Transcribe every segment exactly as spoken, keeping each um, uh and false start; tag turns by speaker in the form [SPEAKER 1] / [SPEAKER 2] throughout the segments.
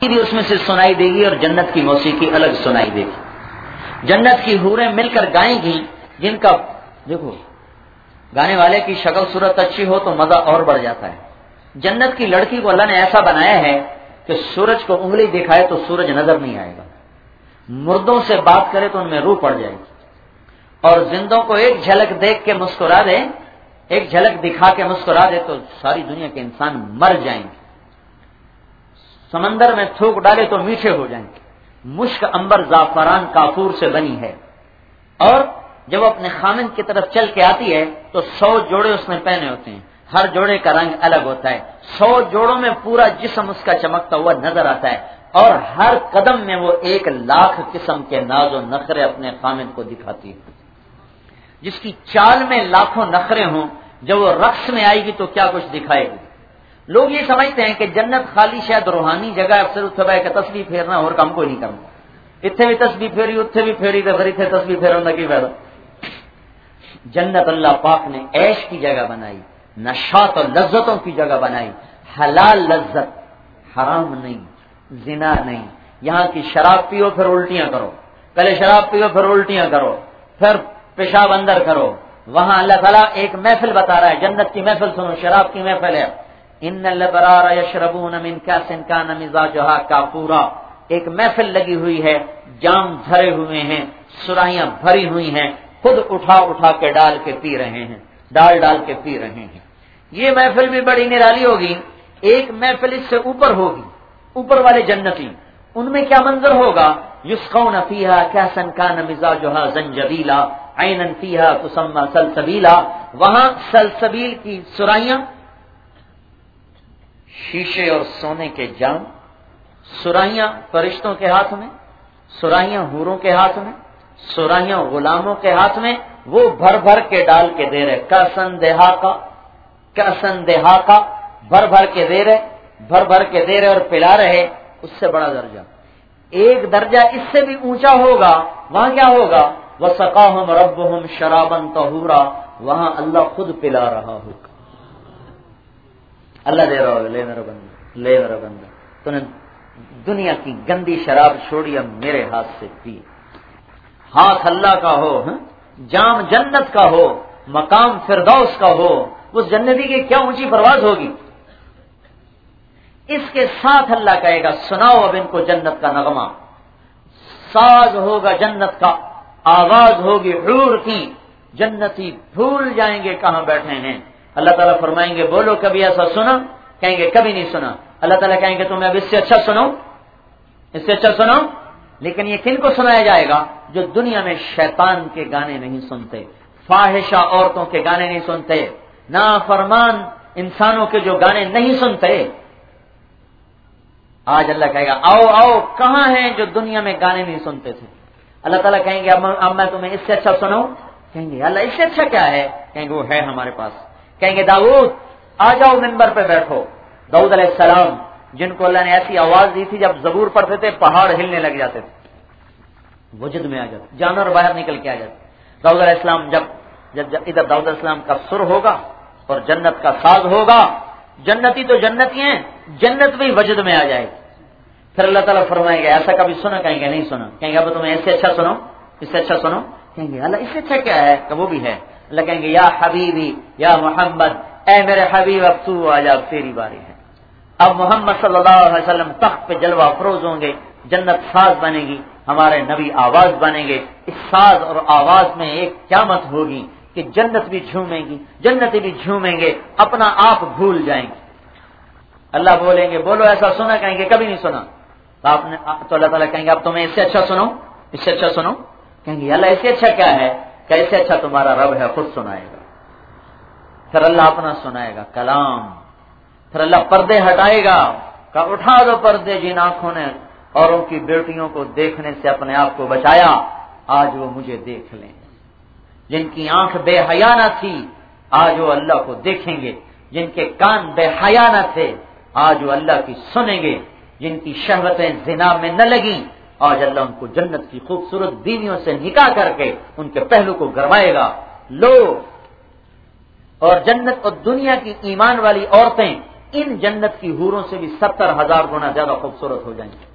[SPEAKER 1] بھی اس میں سے سنائی دے گی اور جنت کی موسیقی الگ سنائی دے گی. جنت کی حوریں مل کر گائیں گی جن کا دیکھو گانے والے کی شکل صورت اچھی ہو تو مزہ اور بڑھ جاتا ہے. جنت کی لڑکی کو اللہ نے ایسا بنایا ہے کہ سورج کو انگلی دکھائے تو سورج نظر نہیں آئے گا, مردوں سے بات کرے تو ان میں روح پڑ جائے گی, اور زندوں کو ایک جھلک دیکھ کے مسکرا دے, ایک جھلک دکھا کے مسکرا دے تو ساری دنیا کے انسان مر جائیں گے. سمندر میں تھوک ڈالے تو میٹھے ہو جائیں گے. مشک انبر زعفران کافور سے بنی ہے, اور جب اپنے خامن کی طرف چل کے آتی ہے تو سو جوڑے اس نے پہنے ہوتے ہیں, ہر جوڑے کا رنگ الگ ہوتا ہے. سو جوڑوں میں پورا جسم اس کا چمکتا ہوا نظر آتا ہے, اور ہر قدم میں وہ ایک لاکھ قسم کے ناز و نخرے اپنے خامن کو دکھاتی ہے. جس کی چال میں لاکھوں نخرے ہوں, جب وہ رقص میں آئے گی تو کیا کچھ دکھائے گی. لوگ یہ سمجھتے ہیں کہ جنت خالی شاید روحانی جگہ ہے, صرف اتنے کا تسبیح پھیرنا اور کام کوئی نہیں کرنا. اتنے بھی تسبیح پھیری اتنے بھی پھیری تو پھر اتنے تسبیح پھیرنا کی فائدہ. جنت اللہ پاک نے عیش کی جگہ بنائی, نشاط اور لذتوں کی جگہ بنائی. حلال لذت, حرام نہیں, زنا نہیں. یہاں کی شراب پیو پھر الٹیاں کرو, پہلے شراب پیو پھر الٹیاں کرو, پھر پیشاب اندر کرو. وہاں اللہ تعالیٰ ایک محفل بتا رہا ہے, جنت کی محفل سنو, شراب کی محفل ہے. ان الابرار یشربون من کاس کان مزاجها کافورا, ایک محفل لگی ہوئی ہے, جام بھرے ہوئے ہیں, سرائیاں بھری ہوئی ہیں, خود اٹھا اٹھا کے ڈال کے پی رہے ہیں, ڈال ڈال کے پی رہے ہیں. یہ محفل بھی بڑی نرالی ہوگی. ایک محفل اس سے اوپر ہوگی, اوپر والے جنتی, ان میں کیا منظر ہوگا. یسقون فیہا کاسا کان مزاجها زنجبیلا عینا فیہا تسمی سلسبیلا, وہاں سلسبیل کی سرائیاں, شیشے اور سونے کے جام. سرائیاں فرشتوں کے ہاتھ میں, سرائیاں حوروں کے ہاتھ میں, سرائیاں غلاموں کے ہاتھ میں, وہ بھر بھر کے ڈال کے دے رہے. کاسن دہا کا کاسن دہا کا بھر بھر کے دے رہے, بھر بھر کے دے رہے اور پلا رہے. اس سے بڑا درجہ, ایک درجہ اس سے بھی اونچا ہوگا. وہاں کیا ہوگا. وسقاہم ربہم شرابا طہورا, وہاں اللہ خود پلا رہا ہوگا. اللہ دے رہا ہوگا, لے میرا بندہ, لے میرا بندہ, تو نے دنیا کی گندی شراب چھوڑی, اب میرے ہاتھ سے پی. ہاتھ اللہ کا ہو, جام جنت کا ہو, مقام فردوس کا ہو, اس جنتی کی کیا اونچی پرواز ہوگی. اس کے ساتھ اللہ کہے گا سناؤ اب ان کو جنت کا نغمہ. ساز ہوگا جنت کا, آواز ہوگی حور کی. جنتی بھول جائیں گے کہاں بیٹھے ہیں. اللہ تعالیٰ فرمائیں گے بولو کبھی ایسا سنا, کہیں گے کبھی نہیں سنا. اللہ تعالیٰ کہیں گے تمہیں اب اس سے اچھا سنو, اس سے اچھا سنو. لیکن یہ کن کو سنایا جائے گا. جو دنیا میں شیطان کے گانے نہیں سنتے, فاحشہ عورتوں کے گانے نہیں سنتے, نافرمان انسانوں کے جو گانے نہیں سنتے. آج اللہ کہے گا آؤ آؤ, کہاں ہیں جو دنیا میں گانے نہیں سنتے تھے. اللہ تعالیٰ کہیں گے اب میں تمہیں اس سے اچھا سناؤں. کہیں گے اللہ اس سے اچھا کیا ہے. کہیں گے وہ ہے ہمارے پاس. کہیں گے داؤد آ جاؤ منبر پہ بیٹھو. داؤد علیہ السلام جن کو اللہ نے ایسی آواز دی تھی جب زبور پڑھتے تھے پہاڑ ہلنے لگ جاتے تھے, وجد میں آ جاتے, جانور باہر نکل کے آ جاتے. داؤد علیہ السلام جب جب, جب ادھر داؤد علیہ السلام کا سر ہوگا اور جنت کا ساز ہوگا, جنتی تو جنتی ہیں, جنت بھی وجد میں آ جائے گی. پھر اللہ تعالیٰ فرمائے گا ایسا کبھی سنا. کہیں گے نہیں سنا. کہیں گے اب تمہیں اس سے اچھا سنو, اس سے اچھا سنو. کہیں گے اللہ اس سے اچھا کیا ہے. کہ وہ بھی ہے. اللہ کہیں گے یا حبیبی یا محمد, اے میرے حبیب اب تو آ جا, تیری باری ہے. اب محمد صلی اللہ علیہ وسلم تخت پہ جلوہ افروز ہوں گے, جنت ساز بنے گی, ہمارے نبی آواز بنیں گے. اس ساز اور آواز میں ایک قیامت ہوگی کہ جنت بھی جھومے گی, جنتی بھی جھومیں گے, اپنا آپ بھول جائیں گے. اللہ بولیں گے بولو ایسا سنا. کہیں گے کبھی نہیں سنا. تو آپ نے تو اللہ تعالیٰ کہیں گے اب تمہیں اس سے اچھا سنو, اس سے اچھا سنو. کہیں گے اللہ اس سے اچھا کیا ہے. کیسے اچھا تمہارا رب ہے, خود سنائے گا. پھر اللہ اپنا سنائے گا کلام. پھر اللہ پردے ہٹائے گا. کہ اٹھا دو پردے جن آنکھوں نے اوروں کی بیٹیوں کو دیکھنے سے اپنے آپ کو بچایا, آج وہ مجھے دیکھ لیں. جن کی آنکھ بے حیا نہ تھی آج وہ اللہ کو دیکھیں گے. جن کے کان بے حیا نہ تھے آج وہ اللہ کی سنیں گے. جن کی شہوتیں زنا میں نہ لگیں آج اللہ ان کو جنت کی خوبصورت بیویوں سے نکاح کر کے ان کے پہلو کو گرمائے گا. لو, اور جنت اور دنیا کی ایمان والی عورتیں ان جنت کی حوروں سے بھی ستر ہزار گنا زیادہ خوبصورت ہو جائیں گے.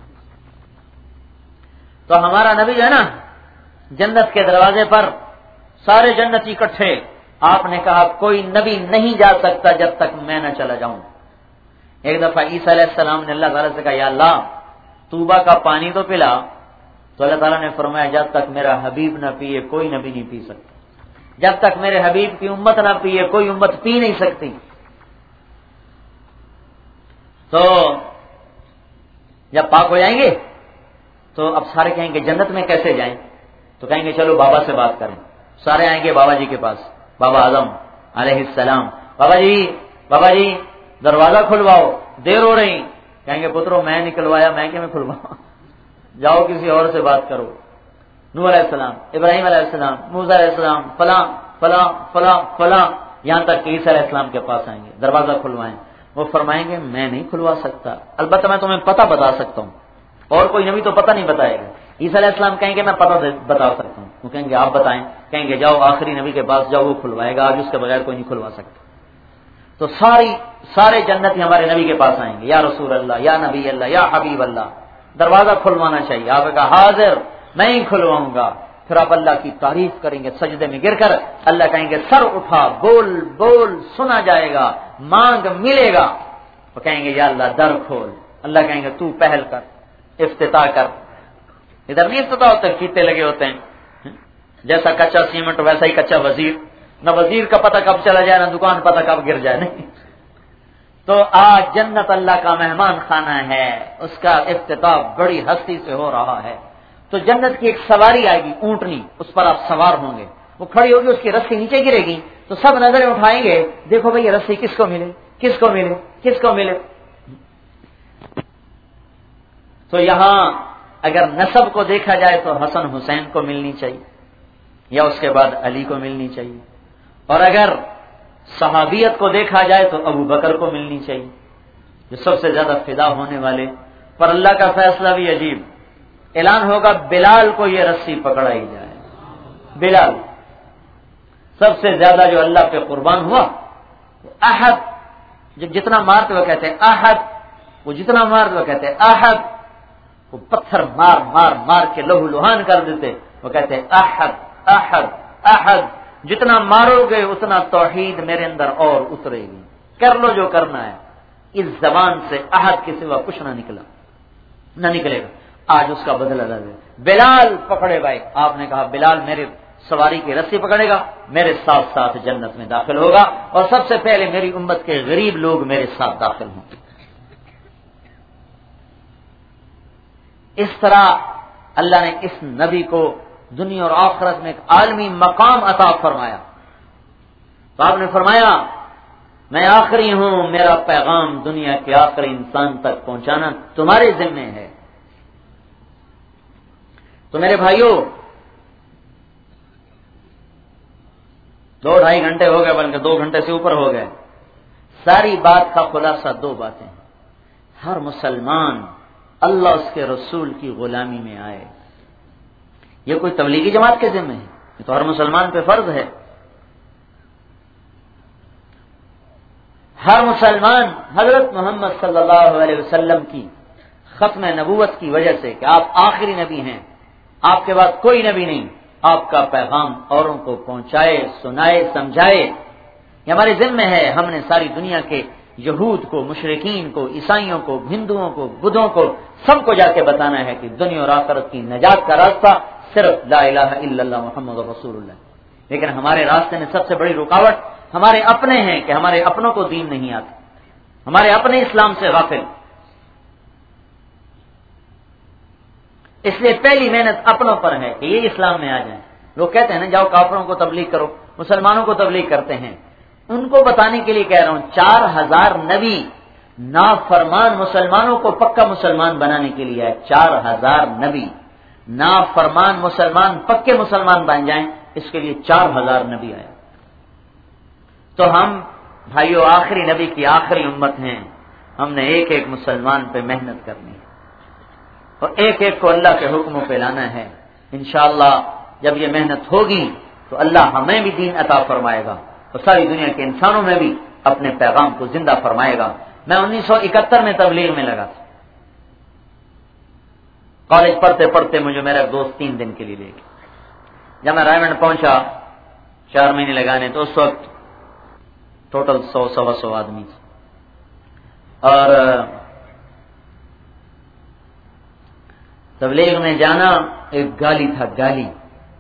[SPEAKER 1] تو ہمارا نبی جو ہے نا جنت کے دروازے پر سارے جنتی اکٹھے, آپ نے کہا کوئی نبی نہیں جا سکتا جب تک میں نہ چلا جاؤں. ایک دفعہ عیسیٰ علیہ السلام نے اللہ تعالیٰ سے کہا یا اللہ طوبہ کا پانی تو پلا, تو اللہ تعالیٰ نے فرمایا جب تک میرا حبیب نہ پیے کوئی نبی نہیں پی سکتا, جب تک میرے حبیب کی امت نہ پیے کوئی امت پی نہیں سکتی. تو جب پاک ہو جائیں گے تو اب سارے کہیں گے جنت میں کیسے جائیں, تو کہیں گے چلو بابا سے بات کریں. سارے آئیں گے بابا جی کے پاس, بابا اعظم علیہ السلام, بابا جی بابا جی دروازہ کھلواؤ, دیر ہو رہی. کہیں گے پترو میں نکلوایا, میں کہ میں کھلواؤں, جاؤ کسی اور سے بات کرو. نوح علیہ السلام, ابراہیم علیہ السلام, موسیٰ علیہ السلام, فلاں فلاں فلاں فلاں, یہاں تک کہ عیسیٰ علیہ السلام کے پاس آئیں گے, دروازہ کھلوائیں. وہ فرمائیں گے میں نہیں کھلوا سکتا, البتہ میں تمہیں پتہ بتا سکتا ہوں, اور کوئی نبی تو پتہ نہیں بتائے گا. عیسیٰ علیہ السلام کہیں گے میں پتہ بتا سکتا ہوں. وہ کہیں گے آپ بتائیں. کہیں گے جاؤ آخری نبی کے پاس جاؤ, وہ کھلوائے گا, آج اس کے بغیر کوئی نہیں کھلوا سکتا. تو ساری سارے جنتی ہمارے نبی کے پاس آئیں گے, یا رسول اللہ, یا نبی اللہ, یا حبیب اللہ, دروازہ کھلوانا چاہیے. آپ کا حاضر میں ہی کھلواؤں گا. پھر آپ اللہ کی تعریف کریں گے سجدے میں گر کر, اللہ کہیں گے سر اٹھا, بول بول سنا جائے گا, مانگ ملے گا. وہ کہیں گے یا اللہ در کھول, اللہ کہیں گے تو پہل کر, افتتاح کر. ادھر نہیں افتتاح ہوتا, فیتے لگے ہوتے ہیں, جیسا کچا سیمنٹ ویسا ہی کچا وزیر, نہ وزیر کا پتہ کب چلا جائے, نہ دکان پتہ کب گر جائے. نہیں, تو آج جنت اللہ کا مہمان خانہ ہے, اس کا افتتاح بڑی ہستی سے ہو رہا ہے. تو جنت کی ایک سواری آئے گی, اونٹنی, اس پر آپ سوار ہوں گے. وہ کھڑی ہوگی, اس کی رسی نیچے گرے گی, تو سب نظریں اٹھائیں گے, دیکھو بھئی یہ رسی کس کو ملے, کس کو ملے, کس کو ملے. تو یہاں اگر نسب کو دیکھا جائے تو حسن حسین کو ملنی چاہیے, یا اس کے بعد علی کو ملنی چاہیے. اور اگر صحابیت کو دیکھا جائے تو ابو بکر کو ملنی چاہیے, جو سب سے زیادہ فدا ہونے والے. پر اللہ کا فیصلہ بھی عجیب, اعلان ہوگا بلال کو یہ رسی پکڑائی جائے. بلال سب سے زیادہ جو اللہ پہ قربان ہوا, احد, جب جتنا مارتے وہ کہتے ہیں احد, وہ جتنا مارتے وہ کہتے ہیں احد, وہ پتھر مار مار مار کے لہو لہان کر دیتے, وہ کہتے ہیں احد احد احد, جتنا مارو گے اتنا توحید میرے اندر اور اترے گی, کر لو جو کرنا ہے. اس زبان سے احد کے سوا کچھ نہ نکلا, نہ نکلے گا. آج اس کا بدلہ لے لے. بلال پکڑے بھائی, آپ نے کہا بلال میرے سواری کی رسی پکڑے گا, میرے ساتھ ساتھ جنت میں داخل ہوگا, اور سب سے پہلے میری امت کے غریب لوگ میرے ساتھ داخل ہوں گے. اس طرح اللہ نے اس نبی کو دنیا اور آخرت میں ایک عالمی مقام عطا فرمایا. تو آپ نے فرمایا میں آخری ہوں, میرا پیغام دنیا کے آخری انسان تک پہنچانا تمہارے ذمہ ہے. تو میرے بھائیوں, دو ڈھائی گھنٹے ہو گئے, بلکہ دو گھنٹے سے اوپر ہو گئے. ساری بات کا خلاصہ دو باتیں. ہر مسلمان اللہ اس کے رسول کی غلامی میں آئے. یہ کوئی تبلیغی جماعت کے ذمہ ہے, یہ تو ہر مسلمان پہ فرض ہے. ہر مسلمان حضرت محمد صلی اللہ علیہ وسلم کی ختم نبوت کی وجہ سے کہ آپ آخری نبی ہیں, آپ کے بعد کوئی نبی نہیں, آپ کا پیغام اوروں کو پہنچائے, سنائے, سمجھائے. یہ ہمارے ذمہ ہے. ہم نے ساری دنیا کے یہود کو, مشرکین کو, عیسائیوں کو, ہندوؤں کو, بدھوں کو, سب کو جا کے بتانا ہے کہ دنیا اور آخرت کی نجات کا راستہ صرف لا الہ الا اللہ محمد رسول اللہ. لیکن ہمارے راستے میں سب سے بڑی رکاوٹ ہمارے اپنے ہیں کہ ہمارے اپنوں کو دین نہیں آتا, ہمارے اپنے اسلام سے غافل. اس لیے پہلی محنت اپنوں پر ہے کہ یہ اسلام میں آ جائیں. لوگ کہتے ہیں نا جاؤ کافروں کو تبلیغ کرو, مسلمانوں کو تبلیغ کرتے ہیں. ان کو بتانے کے لیے کہہ رہا ہوں, چار ہزار نبی نافرمان مسلمانوں کو پکا مسلمان بنانے کے لیے ہے. چار ہزار نبی نافرمان مسلمان پکے مسلمان بن جائیں, اس کے لیے چار ہزار نبی آئے. تو ہم بھائیو آخری نبی کی آخری امت ہیں. ہم نے ایک ایک مسلمان پہ محنت کرنی ہے, اور ایک ایک کو اللہ کے حکموں پہ لانا ہے. انشاءاللہ جب یہ محنت ہوگی تو اللہ ہمیں بھی دین عطا فرمائے گا, اور ساری دنیا کے انسانوں میں بھی اپنے پیغام کو زندہ فرمائے گا. میں انیس سو اکہتر میں تبلیغ میں لگا تھا. کالج پڑھتے پڑھتے مجھے میرا دوست تین دن کے لیے لے گیا. جب میں رائے منڈ پہنچا چار مہینے لگانے تو اس وقت ٹوٹل سو سوا سو آدمی تھے. اور تبلیغ میں جانا ایک گالی تھا, گالی.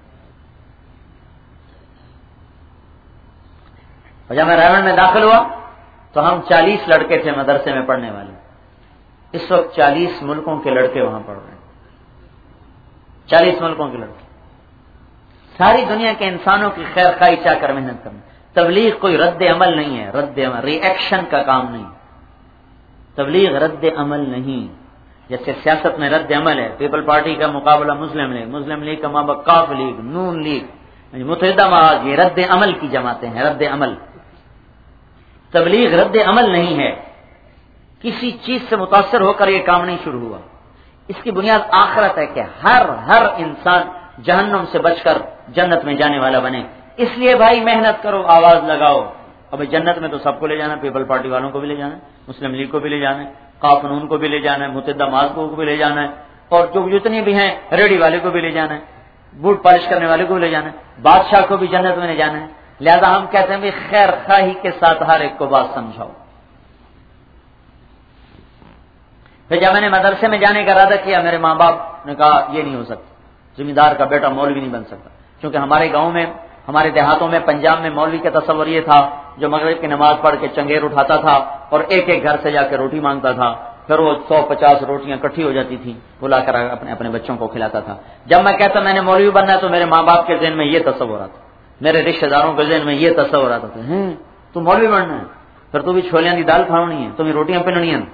[SPEAKER 1] اور جب میں رائے منڈ میں داخل ہوا تو ہم چالیس لڑکے تھے مدرسے میں پڑھنے والے. اس وقت چالیس ملکوں کے لڑکے وہاں پڑھ رہے ہیں, چالیس ملکوں کے لڑکے, ساری دنیا کے انسانوں کی خیر خواہی چاہ کر محنت کرنا. تبلیغ کوئی رد عمل نہیں ہے, رد عمل ری ایکشن کا کام نہیں. تبلیغ رد عمل نہیں. جیسے سیاست میں رد عمل ہے, پیپل پارٹی کا مقابلہ مسلم لیگ, مسلم لیگ کا مابق کاف لیگ, نون لیگ, متحدہ محاذ, یہ رد عمل کی جماعتیں ہیں, رد عمل. تبلیغ رد عمل نہیں ہے. کسی چیز سے متاثر ہو کر یہ کام نہیں شروع ہوا. اس کی بنیاد آخرت ہے کہ ہر ہر انسان جہنم سے بچ کر جنت میں جانے والا بنے. اس لیے بھائی محنت کرو, آواز لگاؤ. اب جنت میں تو سب کو لے جانا, پیپل پارٹی والوں کو بھی لے جانا ہے, مسلم لیگ کو بھی لے جانا ہے, قانون کو بھی لے جانا ہے, متحدہ محاذ کو بھی لے جانا ہے, اور جو جتنی بھی ہیں ریڈی والے کو بھی لے جانا ہے, بوٹ پالش کرنے والے کو بھی لے جانا ہے, بادشاہ کو بھی جنت میں لے جانا ہے. لہذا ہم کہتے ہیں بھی خیر خواہی کے ساتھ ہر ایک کو بات سمجھاؤ. پھر جب میں نے مدرسے میں جانے کا ارادہ کیا, میرے ماں باپ نے کہا یہ نہیں ہو سکتا, زمیندار کا بیٹا مولوی نہیں بن سکتا. کیونکہ ہمارے گاؤں میں, ہمارے دیہاتوں میں, پنجاب میں مولوی کا تصور یہ تھا جو مغرب کی نماز پڑھ کے چنگیر اٹھاتا تھا اور ایک ایک گھر سے جا کے روٹی مانگتا تھا, پھر وہ سو پچاس روٹیاں اکٹھی ہو جاتی تھیں, بلا کر اپنے اپنے بچوں کو کھلاتا تھا. جب میں کہتا میں نے مولوی بننا ہے تو میرے ماں باپ کے ذہن میں یہ تصور آتا, میرے رشتہ داروں کے ذہن میں یہ تصور آتا تھا, ہیں تو مولوی بننا ہے, پھر تو بھی چھولیاں دی دال کھاونی ہے, تمہیں روٹیاں پہننی ہیں.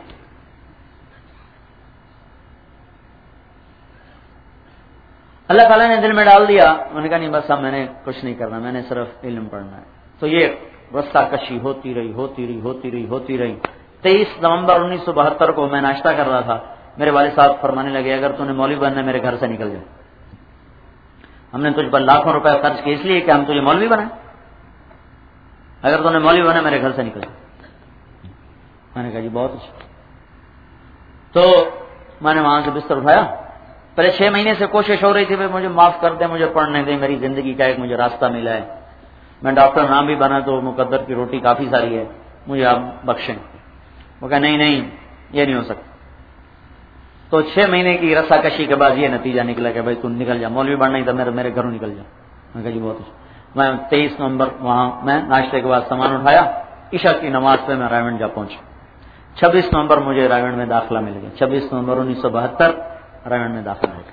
[SPEAKER 1] اللہ تعالیٰ نے دل میں ڈال دیا. میں نے کہا نہیں بس اب میں نے کچھ نہیں کرنا, میں نے صرف علم پڑھنا ہے. تو یہ رستہ کشی ہوتی رہی ہوتی رہی ہوتی رہی ہوتی رہی تیئیس نومبر انیس سو بہتر کو میں ناشتہ کر رہا تھا, میرے والد صاحب فرمانے لگے اگر تو نے مولوی بننا ہے میرے گھر سے نکل جائے. ہم نے تجھ پر لاکھوں روپے خرچ کیے اس لیے کہ ہم تجھے مولوی بنائیں, اگر تو نے مولوی بنا میرے گھر سے نکل جائے. میں نے کہا جی بہت اچھا. تو میں نے وہاں سے بستر اٹھایا. پہلے چھ مہینے سے کوشش ہو رہی تھی بھائی مجھے معاف کر دیں, مجھے پڑھنے دیں, میری زندگی کا ایک مجھے راستہ ملا ہے, میں ڈاکٹر نام بھی بنا تو مقدر کی روٹی کافی ساری ہے, مجھے آپ بخشیں. وہ کہا نہیں نہیں یہ نہیں ہو سکتا. تو چھ مہینے کی رسا کشی کے بعد یہ نتیجہ نکلا کہ بھائی تم نکل جا, مولوی بننا ہی تھا میرے میرے گھروں نکل جا. میں کہا جی بہت اچھا. میں تیئیس نومبر وہاں میں ناشتے کے بعد سامان اٹھایا, عشاء کی نماز پہ میں رائے منڈ جا پہنچا. چھبیس نومبر مجھے رائے منڈ میں داخلہ مل گیا. چھبیس نومبر انیس سو بہتر رائے منڈ میں داخلہ مل گیا.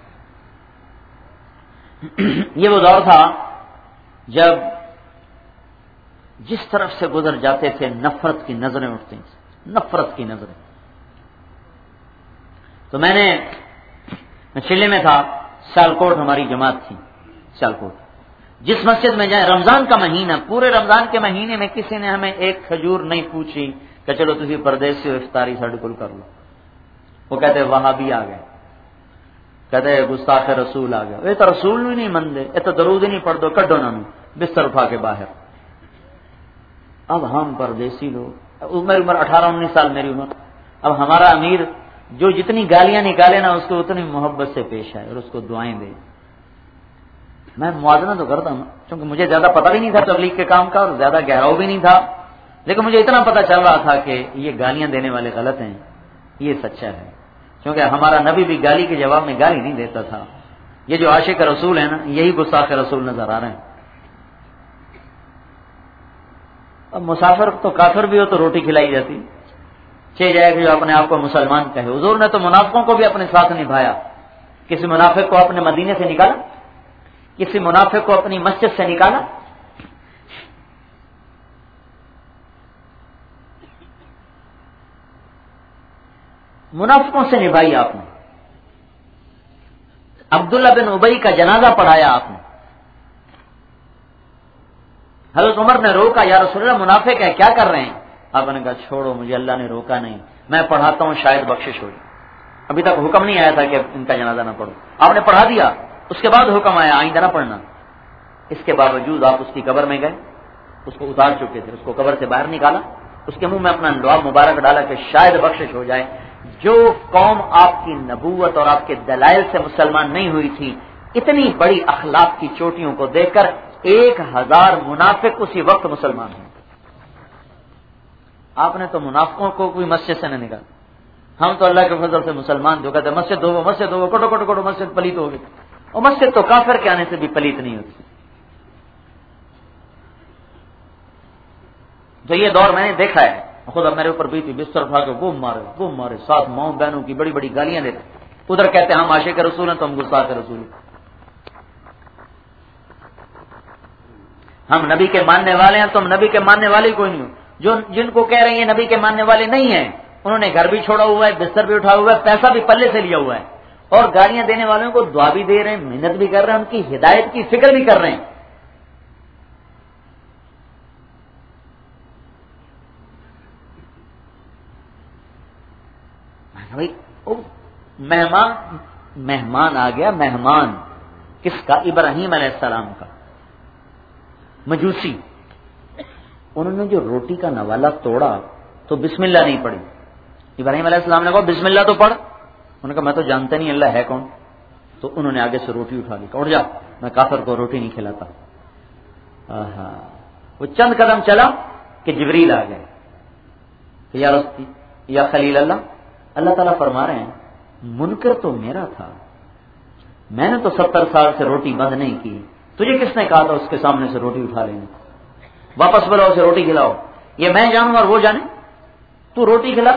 [SPEAKER 1] یہ وہ دور تھا جب جس طرف سے گزر جاتے تھے نفرت کی نظریں اٹھتی تھیں, نفرت کی نظریں. تو میں نے میں چلے میں تھا, سیالکوٹ ہماری جماعت تھی, سیالکوٹ جس مسجد میں جائیں, رمضان کا مہینہ, پورے رمضان کے مہینے میں کسی نے ہمیں ایک کھجور نہیں پوچھی کہ چلو تسی پردیسی ہو افطاری ساڈے کول کر لو. وہ کہتے وہاں بھی آ گئے, کہتے گستاخ رسول آ گیا. یہ تو رسول بھی نہیں مندے, یہ تو درود ہی نہیں پڑھ دو, کڈو نہ بستر اٹھا کے باہر. اب ہم پردیسی لوگ, میری عمر اٹھارہ انیس سال میری عمر, اب ہمارا امیر جو جتنی گالیاں نکالے نا اس کو اتنی محبت سے پیش آئے اور اس کو دعائیں دے. میں موازنہ تو کرتا ہوں کیونکہ مجھے زیادہ پتہ بھی نہیں تھا تبلیغ کے کام کا اور زیادہ گہراؤ بھی نہیں تھا, لیکن مجھے اتنا پتہ چل رہا تھا کہ یہ گالیاں دینے والے غلط ہیں, یہ سچا ہے. کیونکہ ہمارا نبی بھی گالی کے جواب میں گالی نہیں دیتا تھا. یہ جو عاشق رسول ہے نا یہی گستاخ رسول نظر آ رہے ہیں. اب مسافر تو کافر بھی ہو تو روٹی کھلائی جاتی, چھ جائے کہ جو اپنے آپ کو مسلمان کہے. حضور نے تو منافقوں کو بھی اپنے ساتھ نبھایا. کسی منافق کو اپنے مدینے سے نکالا, کسی منافق کو اپنی مسجد سے نکالا. منافقوں سے نبھائی آپ نے. عبداللہ بن ابی کا جنازہ پڑھایا آپ نے. حضرت عمر نے روکا, یا رسول اللہ منافق ہے کیا کر رہے ہیں؟ آپ نے کہا چھوڑو, مجھے اللہ نے روکا نہیں, میں پڑھاتا ہوں شاید بخشش ہو جائے. ابھی تک حکم نہیں آیا تھا کہ ان کا جنازہ نہ پڑھو, آپ نے پڑھا دیا. اس کے بعد حکم آیا آئندہ نہ پڑھنا. اس کے باوجود آپ اس کی قبر میں گئے, اس کو اتار چکے تھے, اس کو قبر سے باہر نکالا اس کے منہ میں اپنا لعاب مبارک ڈالا کہ شاید بخشش ہو جائے. جو قوم آپ کی نبوت اور آپ کے دلائل سے مسلمان نہیں ہوئی تھی، اتنی بڑی اخلاق کی چوٹیوں کو دیکھ کر ایک ہزار منافق اسی وقت مسلمان ہیں. آپ نے تو منافقوں کو کوئی مسجد سے نہ نکالا. ہم تو اللہ کے فضل سے مسلمان جو کہتے ہیں مسجد دو مسجد دو کٹو کٹو کٹو مسجد پلیت ہوگی، اور مسجد تو کافر کے آنے سے بھی پلیت نہیں ہوتی. تو یہ دور میں نے دیکھا ہے خود. اب میرے اوپر بھی تھی بستر اٹھا کے وہ مارے وہ مارے ساتھ ماؤں بہنوں کی بڑی بڑی گالیاں دیتے. ادھر کہتے ہیں ہم عاشق رسول ہیں تو ہم گستاخ رسول ہیں. ہم نبی کے ماننے والے ہیں، تم نبی کے ماننے والے کوئی نہیں ہو. جو جن کو کہہ رہے ہیں نبی کے ماننے والے نہیں ہیں، انہوں نے گھر بھی چھوڑا ہوا ہے، بستر بھی اٹھا ہوا ہے، پیسہ بھی پلے سے لیا ہوا ہے، اور گالیاں دینے والوں کو دعا بھی دے رہے ہیں، محنت بھی کر رہے ہیں، ان کی ہدایت کی فکر بھی کر رہے ہیں. بھائی مہمان مہمان آ گیا. مہمان کس کا؟ ابراہیم علیہ السلام کا. مجوسی انہوں نے جو روٹی کا نوالا توڑا تو بسم اللہ نہیں پڑھی. ابراہیم علیہ السلام نے کہا بسم اللہ تو پڑھ. انہوں نے کہا میں تو جانتا نہیں اللہ ہے کون. تو انہوں نے آگے سے روٹی اٹھا لی. اٹھ جا، میں کافر کو روٹی نہیں کھلاتا. آہا. وہ چند قدم چلا کہ جبریل آ گئے. یا رسول یا خلیل اللہ، اللہ تعالیٰ فرما رہے ہیں منکر تو میرا تھا، میں نے تو ستر سال سے روٹی بند نہیں کی، تجھے کس نے کہا تھا اس کے سامنے سے روٹی اٹھا لینے؟ واپس بلاؤ اسے روٹی کھلاؤ. یہ میں جانوں اور وہ جانے، تو روٹی کھلا.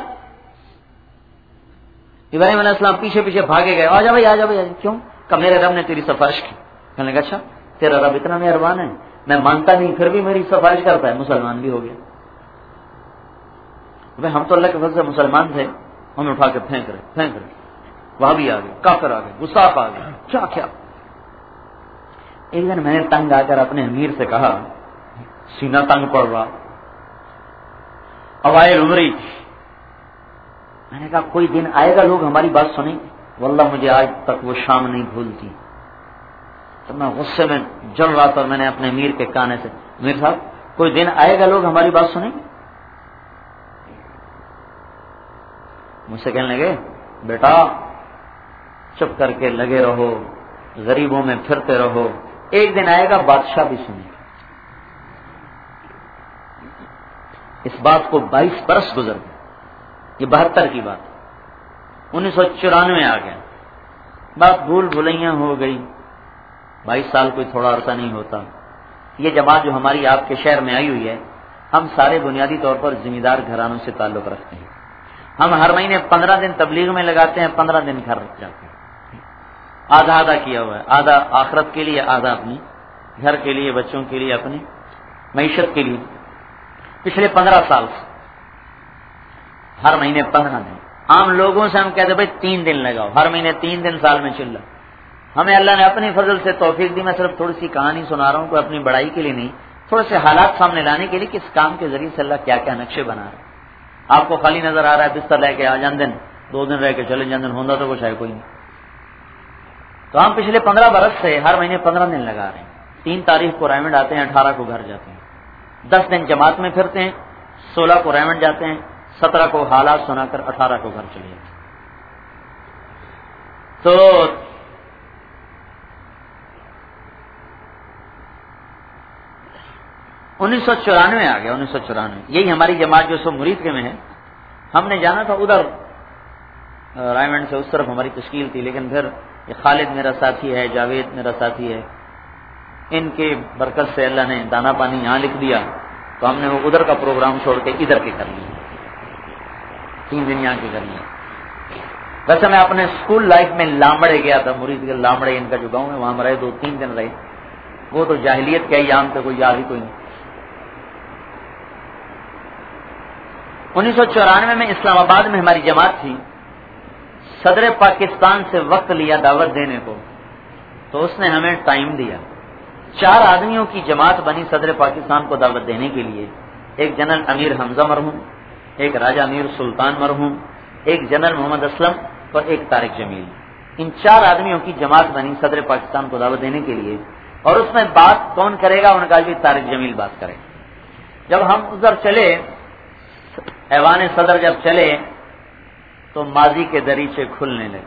[SPEAKER 1] ابراہیم علیہ السلام پیچھے پیچھے بھاگے گئے. آ جا بھائی آ جا بھائی. کیوں؟ کہ میرے رب نے تیری سفارش کی. کہنے لگا اچھا تیرا رب اتنا مہربان ہے، میں مانتا نہیں پھر بھی میری سفارش کرتا ہے. مسلمان بھی ہو گیا. بھائی ہم تو اللہ کے فضل سے مسلمان تھے، ہمیں اٹھا کے پھینک رہے پھینک رہے وہاں بھی آ گئے، کافر آ گئے، گستاخ آ گئے. کیا کیا ایک دن میں نے تنگ آ کر اپنے امیر سے کہا، سینہ تنگ پڑ رہا، اوائل عمری، میں نے کہا کوئی دن آئے گا لوگ ہماری بات سنیں. واللہ مجھے آج تک وہ شام نہیں بھولتی. تو میں غصے میں جل رہا تھا. میں نے اپنے امیر کے کانے سے، امیر صاحب کوئی دن آئے گا لوگ ہماری بات سنیں؟ مجھ سے کہنے لگے بیٹا چپ کر کے لگے رہو، غریبوں میں پھرتے رہو، ایک دن آئے گا بادشاہ بھی سنے. اس بات کو بائیس برس گزر گئے. یہ بہتر کی بات. انیس سو چورانوے آ گیا، بات بھول بھلیاں ہو گئی. بائیس سال کوئی تھوڑا عرصہ نہیں ہوتا. یہ جماعت جو ہماری آپ کے شہر میں آئی ہوئی ہے، ہم سارے بنیادی طور پر ذمہ دار گھرانوں سے تعلق رکھتے ہیں. ہم ہر مہینے پندرہ دن تبلیغ میں لگاتے ہیں، پندرہ دن گھر رکھ جاتے ہیں. آدھا آدھا کیا ہوا ہے، آدھا آخرت کے لیے، آدھا اپنی گھر کے لیے، بچوں کے لیے، اپنی معیشت کے لیے. پچھلے پندرہ سال سے ہر مہینے پندرہ دن. عام لوگوں سے ہم کہتے ہیں بھائی تین دن لگاؤ، ہر مہینے تین دن، سال میں چل رہا. ہمیں اللہ نے اپنی فضل سے توفیق دی. میں صرف تھوڑی سی کہانی سنا رہا ہوں، کوئی اپنی بڑائی کے لیے نہیں، تھوڑے سے حالات سامنے لانے کے لیے کہ اس کام کے ذریعے سے اللہ کیا کیا نقشے بنا رہے ہیں. آپ کو خالی نظر آ رہا ہے، بستر لے کے آ جان دن، دو دن رہ کے چلے جان دن، ہوتا تو کچھ ہے کوئی نہیں. تو ہم پچھلے پندرہ برس سے ہر مہینے پندرہ دن لگا رہے ہیں. تین تاریخ کو ریمنڈ آتے ہیں، اٹھارہ کو گھر جاتے ہیں. دس دن جماعت میں پھرتے ہیں، سولہ کو ریمنڈ جاتے ہیں، سترہ کو حالات سنا کر اٹھارہ کو گھر چلے جاتے ہیں. تو انیس سو چورانوے آ گیا. انیس سو چورانوے یہی ہماری جماعت جو سو مرید کے میں ہے. ہم نے جانا تھا ادھر رائمنڈ سے، اس طرف ہماری تشکیل تھی، لیکن پھر یہ خالد میرا ساتھی ہے، جاوید میرا ساتھی ہے، ان کے برکت سے اللہ نے دانا پانی یہاں لکھ دیا. تو ہم نے وہ ادھر کا پروگرام چھوڑ کے ادھر کے کر لیا، تین دن یہاں کے کر لیا. ویسے میں اپنے اسکول لائف میں لامڑے گیا تھا، مرید کے لامڑے ان کا جو گاؤں ہے، وہاں رہے، دو تین دن رہے. وہ تو جاہلیت کے ایام تھے، کوئی یاد ہی کوئی نہیں. انیس سو چورانوے میں اسلام آباد میں ہماری جماعت تھی. صدر پاکستان سے وقت لیا دعوت دینے کو، تو اس نے ہمیں ٹائم دیا. چار آدمیوں کی جماعت بنی صدر پاکستان کو دعوت دینے کے لیے. ایک جنرل امیر حمزہ مرحوم، ایک راجہ امیر سلطان مرحوم، ایک جنرل محمد اسلم اور ایک طارق جمیل. ان چار آدمیوں کی جماعت بنی صدر پاکستان کو دعوت دینے کے لیے. اور اس میں بات کون کرے گا؟ انہوں نے کہا کہ طارق جمیل بات کرے. جب ہم ادھر چلے ایوان صدر جب چلے تو ماضی کے دریچے کھلنے لگے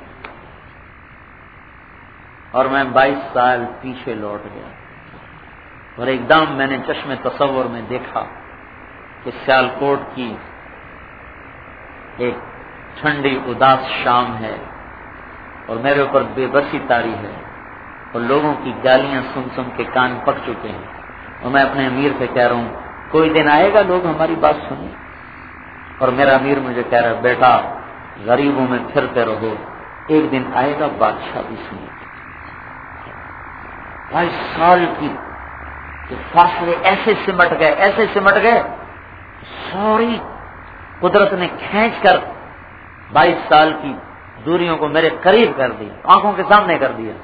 [SPEAKER 1] اور میں بائیس سال پیچھے لوٹ گیا اور ایک دم میں نے چشم تصور میں دیکھا کہ سیالکوٹ کی ایک ٹھنڈی اداس شام ہے اور میرے اوپر بے بسی طاری ہے اور لوگوں کی گالیاں سن سن کے کان پک چکے ہیں اور میں اپنے امیر سے کہہ رہا ہوں کوئی دن آئے گا لوگ ہماری بات سنیں. اور میرا امیر مجھے کہہ رہا ہے بیٹا غریبوں میں پھرتے رہو ایک دن آئے گا بادشاہ بھی سنے. بائیس سال کی فاصلے ایسے سمٹ گئے ایسے سمٹ گئے سوری قدرت نے کھینچ کر بائیس سال کی دوریوں کو میرے قریب کر دیا, آنکھوں کے سامنے کر دیا.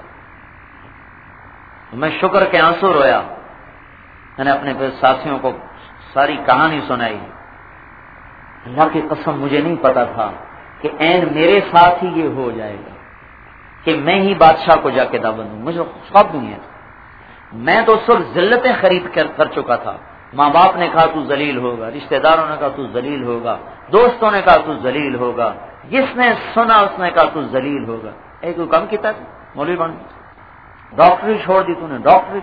[SPEAKER 1] میں شکر کے آنسو رویا. میں نے اپنے ساتھیوں کو ساری کہانی سنائی. اللہ کی قسم مجھے نہیں پتا تھا کہ عین میرے ساتھ ہی یہ ہو جائے گا کہ میں ہی بادشاہ کو جا کے دعوت دوں. مجھے خواب نہیں ہے. میں تو اس وقت ذلتیں خرید کر کر چکا تھا. ماں باپ نے کہا تو ذلیل ہوگا, رشتہ داروں نے کہا تو ذلیل ہوگا, دوستوں نے کہا تو ذلیل ہوگا, جس نے سنا اس نے کہا تو ذلیل ہوگا. ایک کوئی کم کیا تھا مولوی بن, ڈاکٹری چھوڑ دی تو نے ڈاکٹری.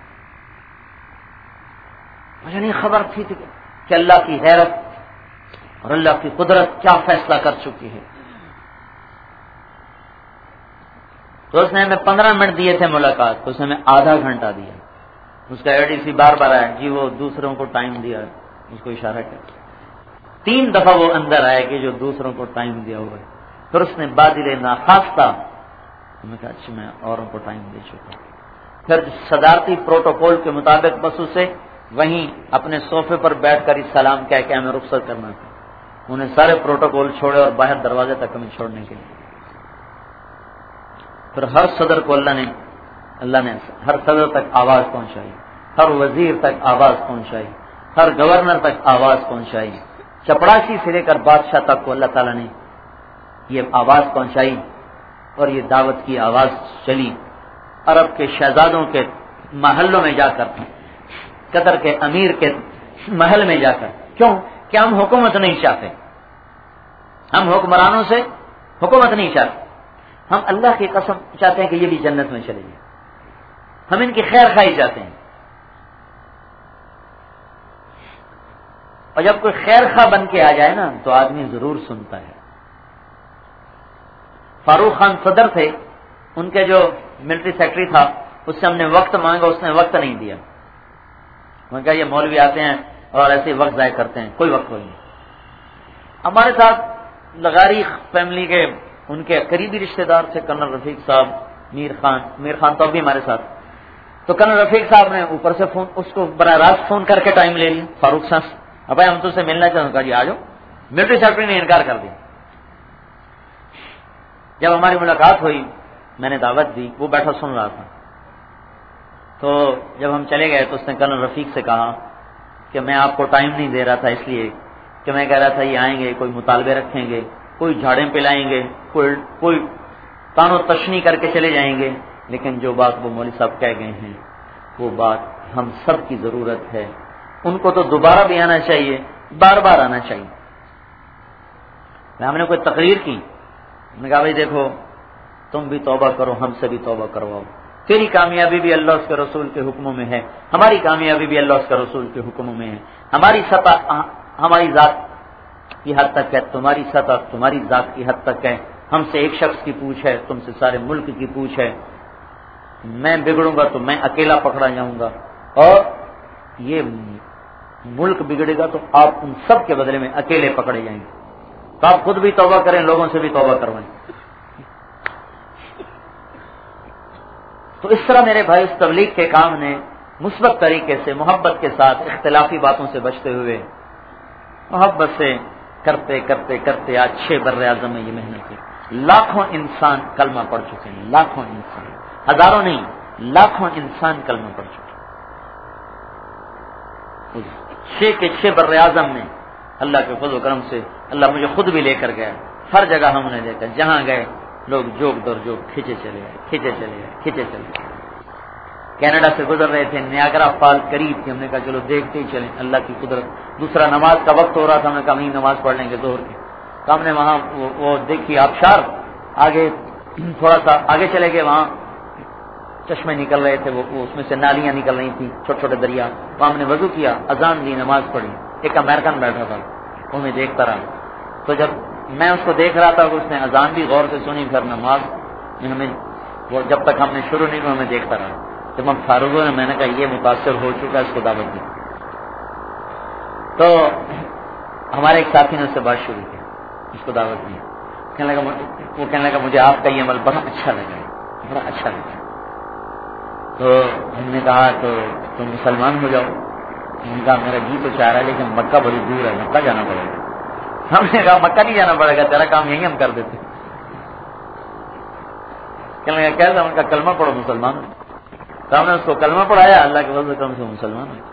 [SPEAKER 1] مجھے نہیں خبر تھی کہ اللہ کی غیرت اور اللہ کی قدرت کیا فیصلہ کر چکی ہے. تو اس نے ہمیں پندرہ منٹ دیے تھے ملاقات, تو اس نے ہمیں آدھا گھنٹہ دیا. اس کا اے ڈی سی بار بار آیا جی وہ دوسروں کو ٹائم دیا, اس کو اشارہ کیا. تین دفعہ وہ اندر آیا کہ جو دوسروں کو ٹائم دیا ہوا ہے. پھر اس نے بادل ناخواستہ میں کہا اچھا میں اوروں کو ٹائم دے چکا. پھر صدارتی پروٹوکول کے مطابق بس اسے وہیں اپنے صوفے پر بیٹھ کر ہی سلام کہہ کے ہمیں رخصت کرنا تھا. انہیں سارے پروٹوکول چھوڑے اور باہر دروازے تک ہمیں چھوڑنے کے لیے. پھر ہر صدر کو اللہ نے اللہ نے ہر صدر تک آواز پہنچائی, ہر وزیر تک آواز پہنچائی, ہر گورنر تک آواز پہنچائی, چپڑاسی سے لے کر بادشاہ تک کو اللہ تعالیٰ نے یہ آواز پہنچائی اور یہ دعوت کی آواز چلی. عرب کے شہزادوں کے محلوں میں جا کر, قطر کے امیر کے محل میں جا کر. کیوں کہ ہم حکومت نہیں چاہتے, ہم حکمرانوں سے حکومت نہیں چاہتے, ہم اللہ کی قسم چاہتے ہیں کہ یہ بھی جنت میں چلے جائیں. ہم ان کی خیر خواہی چاہتے ہیں. اور جب کوئی خیر خواہ بن کے آ جائے نا تو آدمی ضرور سنتا ہے. فاروق خان صدر تھے, ان کے جو ملٹری سیکرٹری تھا اس سے ہم نے وقت مانگا, اس نے وقت نہیں دیا. میں کہا یہ مولوی آتے ہیں اور ایسے وقت ضائع کرتے ہیں, کوئی وقت نہیں. ہمارے ساتھ لغاری فیملی کے ان کے قریبی رشتہ دار تھے کرنل رفیق صاحب, میر خان میر خان تو ابھی ہمارے ساتھ. تو کرنل رفیق صاحب نے اوپر سے فون اس کو براہ راست فون کر کے ٹائم لے لیا. فاروق صاحب اب ہم تو سے ملنا چاہتے ہیں. کہا جی آ جاؤ. ملٹری سیکرٹری نے انکار کر دیا. جب ہماری ملاقات ہوئی میں نے دعوت دی, وہ بیٹھا سن رہا تھا. تو جب ہم چلے گئے تو اس نے کرنل رفیق سے کہا کہ میں آپ کو ٹائم نہیں دے رہا تھا اس لیے کہ میں کہہ رہا تھا یہ آئیں گے, کوئی مطالبے رکھیں گے, کوئی جھاڑیں پلائیں گے, کوئی کوئی تان و تشنی کر کے چلے جائیں گے, لیکن جو بات وہ مولوی صاحب کہہ گئے ہیں وہ بات ہم سب کی ضرورت ہے. ان کو تو دوبارہ بھی آنا چاہیے, بار بار آنا چاہیے. ہم نے کوئی تقریر کی, میں نے کہا بھائی دیکھو تم بھی توبہ کرو, ہم سے بھی توبہ کرواؤ. تیری کامیابی بھی اللہ اس کے رسول کے حکموں میں ہے, ہماری کامیابی بھی اللہ اس کے رسول کے حکموں میں ہے. ہماری سطح ہماری ذات کی حد تک ہے, تمہاری سطح تمہاری ذات کی حد تک ہے. ہم سے ایک شخص کی پوچھ ہے, تم سے سارے ملک کی پوچھ ہے. میں بگڑوں گا تو میں اکیلا پکڑا جاؤں گا, اور یہ ملک بگڑے گا تو آپ ان سب کے بدلے میں اکیلے پکڑے جائیں گے. تو آپ خود بھی توبہ کریں, لوگوں سے بھی توبہ کروائیں. تو اس طرح میرے بھائی اس تبلیغ کے کام نے مثبت طریقے سے محبت کے ساتھ اختلافی باتوں سے بچتے ہوئے محبت سے کرتے کرتے کرتے آج چھ بر اعظم میں یہ محنت کی. لاکھوں انسان کلمہ پڑھ چکے ہیں, لاکھوں انسان, ہزاروں نہیں لاکھوں انسان کلمہ پڑھ چکے ہیں. چھ کے چھ بر اعظم میں اللہ کے فضل و کرم سے اللہ مجھے خود بھی لے کر گیا. ہر جگہ ہم نے لے کر جہاں گئے لوگ جوگ در جوگ کھینچے چلے گئے, کھینچے چلے گئے, کھینچے چلے گئے. کینیڈا سے گزر رہے تھے، نیاگرا فال قریب تھی، ہم نے کہا چلو دیکھتے ہی چلیں اللہ کی قدرت. دوسرا نماز کا وقت ہو رہا تھا، ہم نے کہا وہیں نماز پڑھ لیں گے ظہر کی. تو ہم نے وہاں وہ, وہ دیکھی آبشار، آگے تھوڑا سا آگے چلے گئے، وہاں چشمے نکل رہے تھے، وہ اس میں سے نالیاں نکل رہی تھیں، چھوٹے چھوٹے دریا. وہاں ہم نے وضو کیا، اذان دی، نماز پڑھی. ایک امریکن بیٹھا تھا، وہ میں دیکھتا رہا. تو جب میں اس کو دیکھ رہا تھا، اس نے اذان بھی غور سے سنی، پھر نماز ہمیں وہ جب تک ہم نے شروع نہیں ہوا ہمیں دیکھتا رہا. جب ہم فاروق ہوئے میں نے کہا یہ متاثر ہو چکا ہے، اس کو دعوت دی. تو ہمارے ایک ساتھی نے اس سے بات شروع کی، اس کو دعوت دی. کہنے لگا وہ کہنے لگا مجھے آپ کا یہ عمل بڑا اچھا لگا، بڑا اچھا لگا. تو ہم نے کہا تو تم مسلمان ہو جاؤ. ان کا میرا جی تو چاہ رہا ہے لیکن مکہ بڑی دور ہے، مکہ جانا پڑے گا. ہم نے کہا مکہ نہیں جانا پڑے گا، تیرا کام یہی ہم کر دیتے. کہنے لگا کیسا؟ ان کا کلمہ پڑھو مسلمان. تو ہم نے اس کو کلمہ پڑھایا، اللہ کے فضل و کرم سے مسلمان ہے.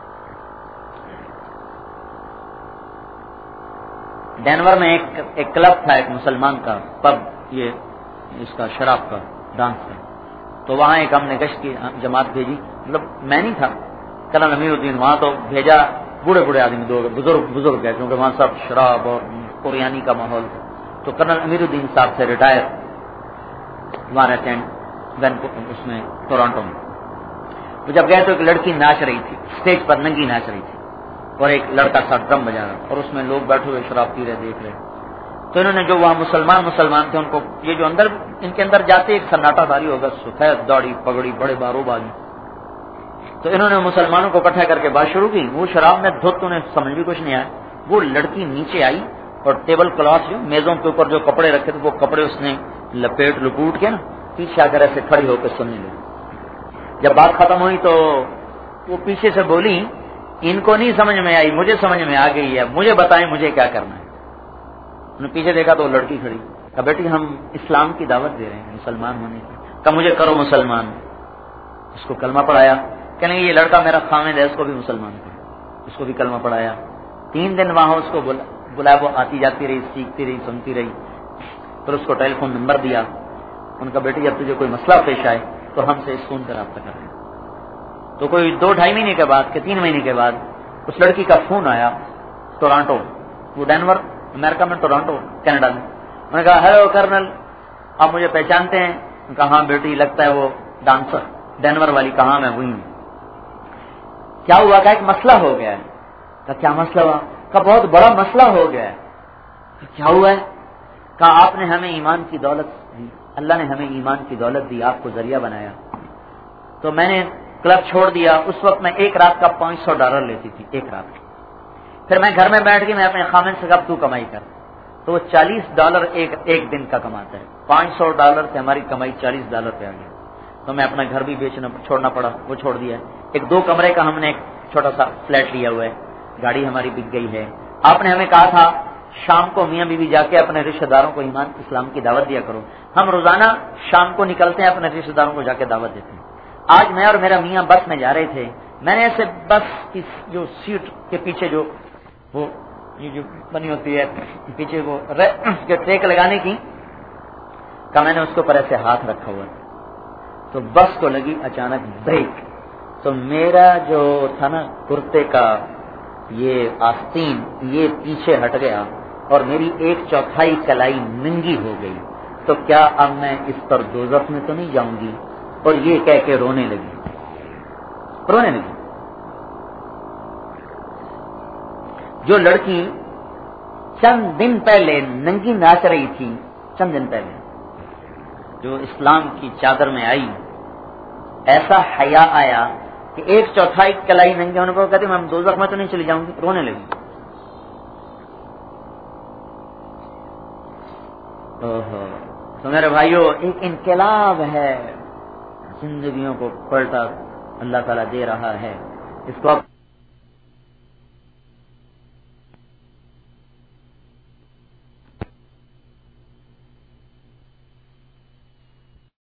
[SPEAKER 1] ڈینور میں ایک ایک کلب تھا، ایک مسلمان کا پب، یہ اس کا شراب کا ڈانس کا. تو وہاں ایک ہم نے گشت کی جماعت بھیجی، مطلب میں نہیں تھا، کرن امیر الدین وہاں تو بھیجا. بوڑھے بوڑھے آدمی دو بزرگ بزرگ گئے کیونکہ وہاں سب شراب اور قریانی کا ماحول تھا. تو کرنل امیر الدین صاحب سے ریٹائر وہاں رہتے ہیں اس میں ٹورانٹو میں. تو جب گئے تو ایک لڑکی ناچ رہی تھی اسٹیج پر، ننگی ناچ رہی تھی، اور ایک لڑکا ساتھ ڈرم بجا رہا، اور اس میں لوگ بیٹھے ہوئے شراب پی رہے دیکھ رہے. تو انہوں نے جو وہاں مسلمان مسلمان تھے ان کو یہ جو اندر ان کے اندر جاتے ایک سناٹا داری ہوگا، سفید داڑھی پگڑی بڑے بارو بازی. تو انہوں نے مسلمانوں کو اکٹھا کر کے بات شروع کی. وہ شراب میں دھت انہیں سمجھ بھی کچھ نہیں آیا. وہ لڑکی نیچے آئی اور ٹیبل کلاتھ جو میزوں کے اوپر جو کپڑے رکھے تھے وہ کپڑے اس نے لپیٹ لپوٹ کے نا پیچھے آ کر ایسے کھڑی ہو کے سننے لگی. جب بات ختم ہوئی تو وہ پیچھے سے بولی ان کو نہیں سمجھ میں آئی، مجھے سمجھ میں آ گئی ہے، مجھے بتائیں مجھے کیا کرنا ہے. انہوں نے پیچھے دیکھا تو وہ لڑکی کھڑی. کہا بیٹی ہم اسلام کی دعوت دے رہے ہیں مسلمان ہونے کی. کہا مجھے کرو مسلمان. اس کو کلمہ پڑھایا. کہنے یہ لڑکا میرا خامد ہے، اس کو بھی مسلمان کرو. اس کو بھی کلمہ پڑھایا. تین دن وہاں اس کو بلایا، وہ آتی جاتی رہی، سیکھتی رہی، سنتی رہی. پھر اس کو ٹیلی فون نمبر دیا. ان کا بیٹی جب تجھے کوئی مسئلہ پیش آئے تو ہم سے اس فون پر رابطہ کر رہے ہیں. تو کوئی دو ڈھائی مہینے کے بعد کہ تین مہینے کے بعد اس لڑکی کا فون آیا ٹورانٹو، وہ ڈینور امریکہ میں، ٹورانٹو کینیڈا میں. میں نے کہا ہیلو کرنل، آپ مجھے پہچانتے ہیں؟ میں کہا ہاں بیٹی لگتا ہے وہ ڈانسر ڈینور والی. کہاں میں وہی ہوں. کیا ہوا؟ کہ ایک مسئلہ ہو گیا ہے. کہا کیا مسئلہ ہوا؟ کہا بہت بڑا مسئلہ ہو گیا ہے. کیا ہوا ہے؟ کہا آپ نے ہمیں ایمان کی دولت دی، اللہ نے ہمیں ایمان کی دولت دی، آپ کو ذریعہ بنایا. تو میں نے کلب چھوڑ دیا. اس وقت میں ایک رات کا پانچ سو ڈالر لیتی تھی ایک رات. پھر میں گھر میں بیٹھ کے میں اپنے خامن سے کہا تو کمائی کر. تو وہ چالیس ڈالر ایک ایک دن کا کماتا ہے. پانچ سو ڈالر سے ہماری کمائی چالیس ڈالر پہ آ گئی. تو میں اپنا گھر بھی بیچنا چھوڑنا پڑا، وہ چھوڑ دیا. ایک دو کمرے کا ہم نے ایک چھوٹا سا فلیٹ لیا ہوا ہے. گاڑی ہماری بک گئی ہے. آپ نے ہمیں کہا تھا شام کو میاں بیوی جا کے اپنے رشتہ داروں کو ایمان اسلام کی دعوت دیا کرو. ہم روزانہ شام کو نکلتے ہیں، اپنے رشتہ داروں کو جا کے دعوت دیتے ہیں. آج میں اور میرا میاں بس میں جا رہے تھے. میں نے ایسے بس کی جو سیٹ کے پیچھے جو وہ یہ جو بنی ہوتی ہے پیچھے وہ ٹیک لگانے کی، کا میں نے اس کے اوپر ایسے ہاتھ رکھا ہوا تو بس کو لگی اچانک بریک. تو میرا جو تھا نا کرتے کا یہ آستین یہ پیچھے ہٹ گیا اور میری ایک چوتھائی کلائی ننگی ہو گئی. تو کیا اب میں اس پر دوزخ میں تو نہیں جاؤں گی؟ اور یہ کہہ کے رونے لگی رونے لگی. جو لڑکی چند دن پہلے ننگی ناچ رہی تھی، چند دن پہلے جو اسلام کی چادر میں آئی، ایسا حیا آیا کہ ایک چوتھائی کلائی ننگی ہونے کو کہتے میں دوزخ میں تو نہیں چلی جاؤں گی، رونے لگی. اوہو. تو میرے بھائیو ایک انقلاب ہے، زندگیوں کو پلٹا اللہ تعالیٰ دے رہا ہے. اس کو